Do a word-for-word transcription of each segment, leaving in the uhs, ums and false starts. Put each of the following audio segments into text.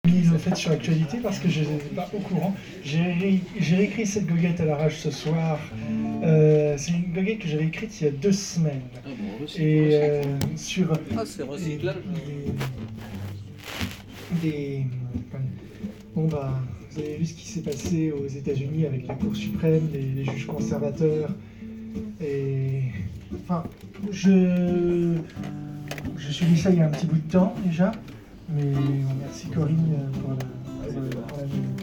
mise au fait sur l'actualité parce que je n'étais pas au courant. J'ai, ré... j'ai réécrit cette goguette à l'arrache ce soir. Euh, c'est une goguette que j'avais écrite il y a deux semaines. Ah bon, c'est et euh, sur ah, c'est recyclage. Des, des... Bon bah, vous avez vu ce qui s'est passé aux États-Unis avec la Cour suprême, les, les juges conservateurs. Et enfin, je je suis ça il y a un petit bout de temps déjà. Mais merci Corinne pour la, pour la, pour la musique.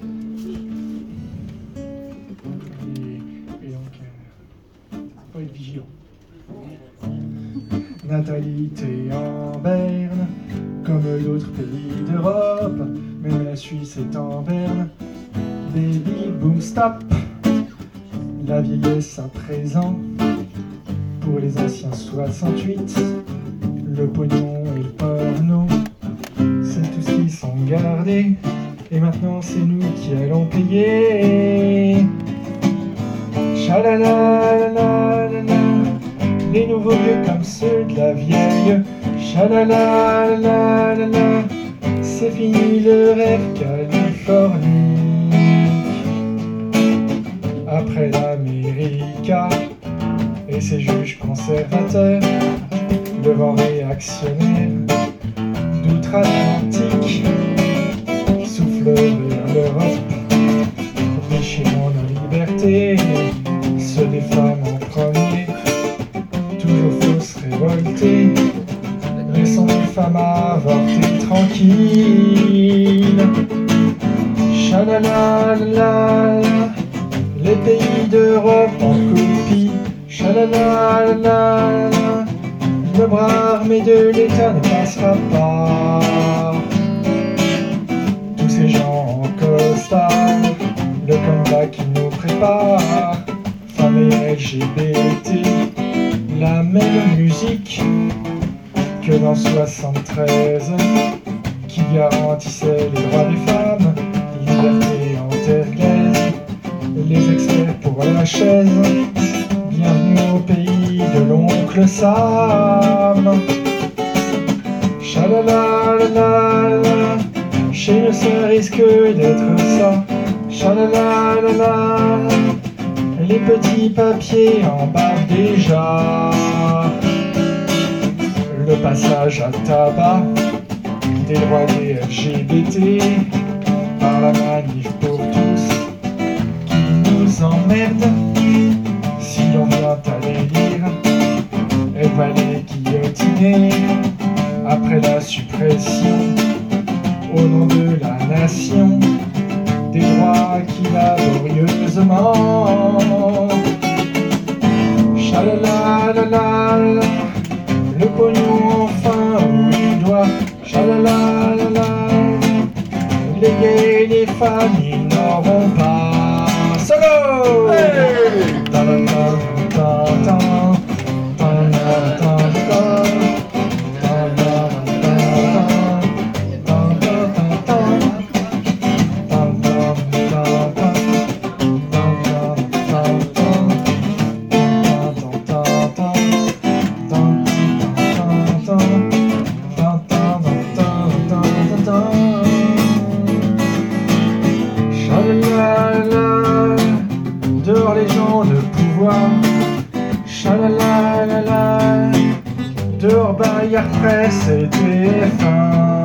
Et, et donc, euh, faut être vigilant. Natalité en berne, comme d'autres pays d'Europe, même la Suisse est en berne. Baby boom stop, la vieillesse à présent, pour les anciens soixante-huit, le pognon et le porno. C'est tout ce qu'ils sont gardés, et maintenant c'est nous qui allons payer. Chalalalalala, les nouveaux vieux comme ceux de la vieille. Chalalalalala, c'est fini le rêve californique. Après l'América et ses juges conservateurs, le vent réactionnaire d'outre-Atlantique souffle vers l'Europe, déchirant nos libertés, ceux des femmes en premier, toujours fausses révoltées, laissons les femmes avorter tranquilles. Chalalala, les pays d'Europe en copie. Chalalala, le bras armé de l'État ne passera pas. Tous ces gens en costard, le comeback qui nous prépare. Femmes et L G B T, la même musique que dans soixante-treize, qui garantissait les droits des femmes, liberté en terre glaise, les experts pour la chaise. Bienvenue au pays de l'oncle Sam. Chalalalala, chez nous ça risque d'être ça. Chalalalala, les petits papiers embarquent déjà. Le passage à tabac des droits des L G B T par la manif pour tous qui nous emmerde. Si l'on vient à les lire, elle va les guillotiner après la suppression au nom de la nation des droits qui laborieusement. Chalalalala, le pognon enfin où il doit. Chalalalala, les gays et les femmes ils n'auront pas. Solo! Hey! Dehors les gens de pouvoir. Chalalalala, dehors Bayard Presse et T F un.